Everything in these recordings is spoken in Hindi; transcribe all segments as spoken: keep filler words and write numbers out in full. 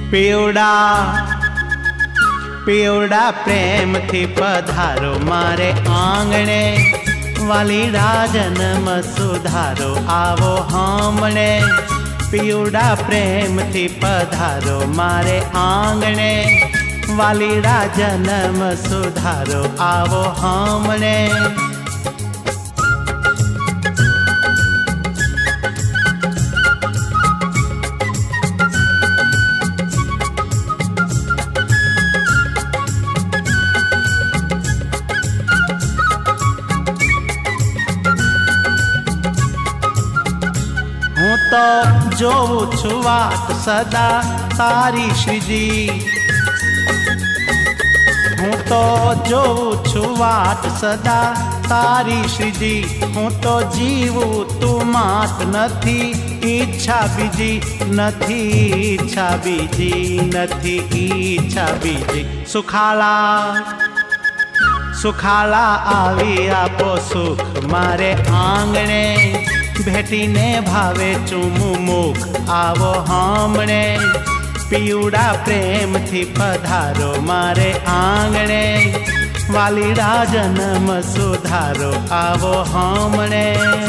पियोड़ा पियोड़ा प्रेम थी पधारो मारे आंगणे, वालीड़ा जन्म सुधारो आवो हमणे। पियोड़ा प्रेम थी पधारो मारे आंगणे, वालीड़ा जन्म सुधारो आवो हमणे। हूँ तो जोऊं छुं वात सदा तारी श्रीजी, हूँ तो जोऊं छुं वात सदा तारी श्रीजी। हूँ तो जीवूं तू मात नथी ईच्छा बीजी, नथी ईच्छा बीजी, नथी ईच्छा बीजी। सुखाला सुखाला आवी आपो सुख मारे आंगणे, भेटीने भावे चूमू मुख आवो हमणे। पियोड़ा प्रेम थी पधारो मारे आंगणे, वालीड़ा जन्म सुधारो आवो हमणे।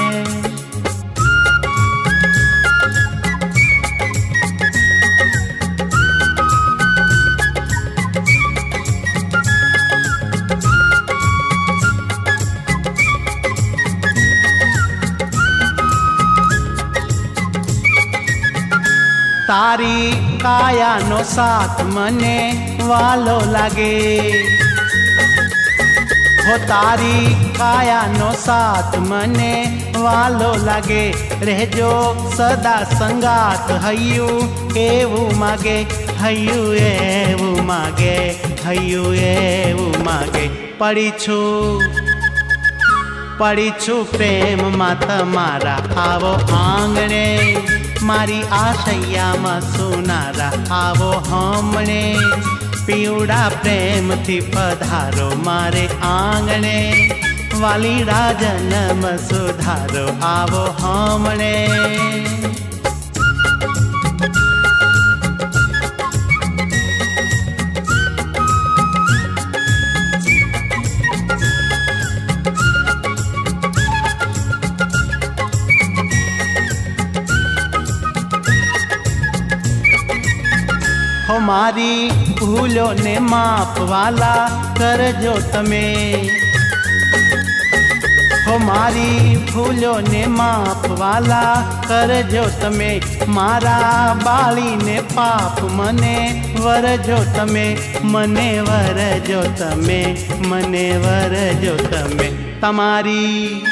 तारी काया नो साथ मने वालो लागे, हो तारी काया नो साथ मने वालो लागे। रहजो सदा संगात हयू एवू मागे, हयू एवू मागे, हयू एवू मागे। पड़ी छू पड़ी छू प्रेम मा तमारा आवो आंगणे, मारी आशैया मा सुनारा आवो हमणे। पियोड़ा प्रेम थी पधारो मारे आंगणे, वालीड़ा जन्म सुधारो आवो हमणे। हो मारी भूलो ने माप वाला करजो तमे, हो मारी भूलो ने माप वाला करजो तमे। मारा बाली ने पाप मने वरजो तमे, मने वरजो तमे, मने वरजो तमे। तमारी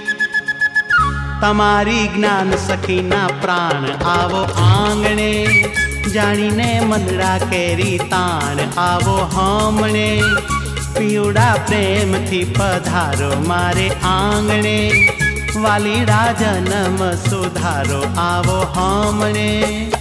तमारी ज्ञान सखीना प्राण आवो आंगणे, जाणीने मनड़ा केरी ताण आवो हमणे। पियोड़ा प्रेम थी पधारो मारे आंगणे, वालीड़ा जन्म सुधारो आवो हमणे।